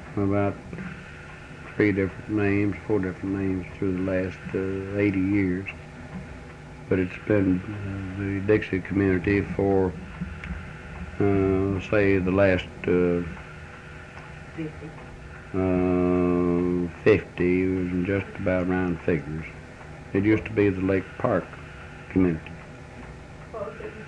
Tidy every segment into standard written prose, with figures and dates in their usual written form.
about three different names, four different names through the last 80 years. But it's been the Dixie community for, say, the last 50, was just about round figures. It used to be the Lake Park community. What was it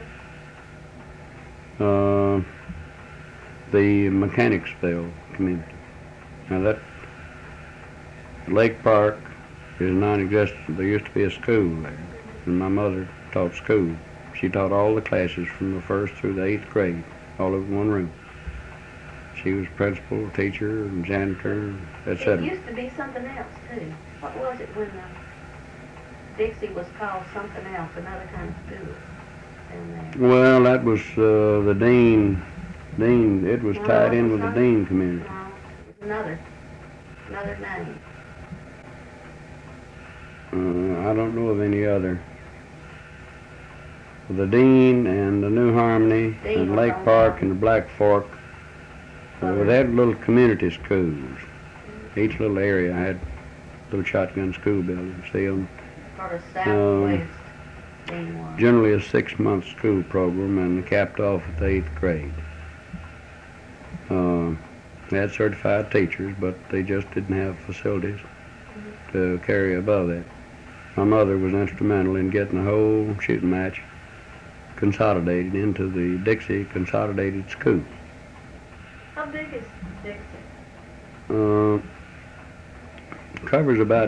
before that? The Mechanicsville community. Now that Lake Park is non-existent. There used to be a school there, and my mother taught school. She taught all the classes from the 1st through the 8th grade, all in one room. She was principal, teacher, and janitor, etc. It used to be something else too. What was it when Dixie was called something else, another kind of school? Well, that was the Dean. It was tied in with the Dean community. No, another name. I don't know of any other. The Dean and the New Harmony and Lake Park and the Black Fork. They had little community schools. Each little area had little shotgun school buildings. See them. For the Southwest Dean was. Generally a 6-month school program and capped off at the 8th grade. They had certified teachers, but they just didn't have facilities to carry above that. My mother was instrumental in getting the whole shooting match consolidated into the Dixie Consolidated School. How big is Dixie? Covers about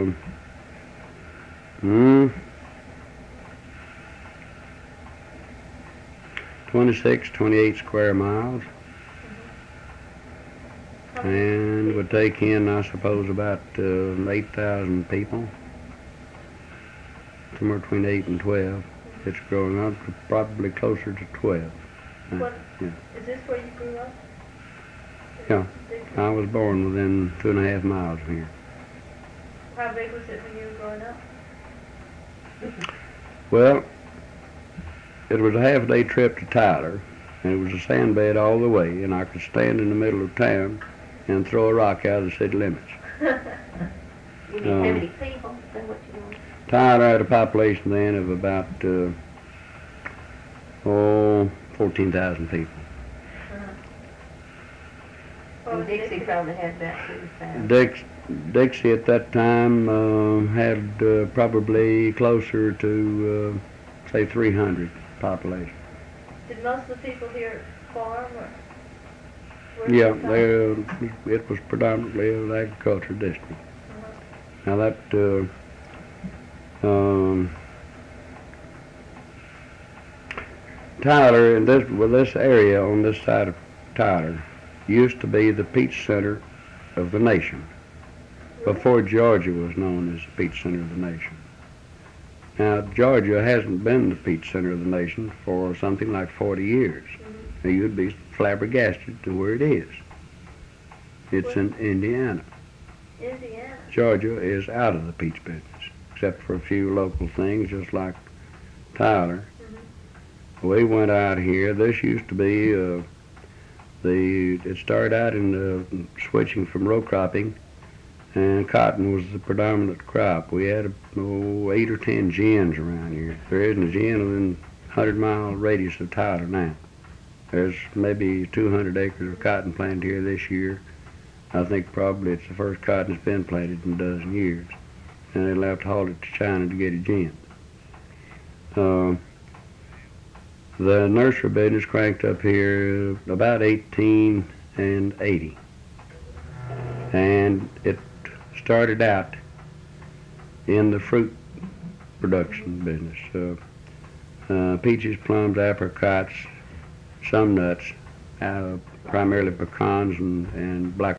26, 28 square miles. And would take in, I suppose, about 8,000 people. Somewhere between 8 and 12. It's growing up to probably closer to 12. What, yeah. Is this where you grew up? Yeah. I was born within 2.5 miles of here. How big was it when you were growing up? Well, it was a half-day trip to Tyler, and it was a sand bed all the way, and I could stand in the middle of town and throw a rock out of the city limits. You mean how many people? Is that what you want? Tyler had a population then of about 14,000 people. Well, Dixie probably had about 2,000. Dixie at that time had probably closer to, say, 300 population. Did most of the people here farm or? Yeah, it was predominantly an agriculture district. Now that Tyler, and this area on this side of Tyler used to be the peach center of the nation before Georgia was known as the peach center of the nation. Now, Georgia hasn't been the peach center of the nation for something like 40 years. Now, you'd be flabbergasted to where it is. It's in Indiana. Indiana? Georgia is out of the peach business, except for a few local things, just like Tyler. We went out here. This used to be it started out in switching from row cropping, and cotton was the predominant crop. We had 8 or 10 gins around here. There isn't a gin within 100-mile radius of Tyler now. There's maybe 200 acres of cotton planted here this year. I think probably it's the first cotton that's been planted in a dozen years. And they'll have to haul it to China to get a gin. The nursery business cranked up here about 1880. And it started out in the fruit production business. Peaches, plums, apricots, some nuts, primarily pecans and black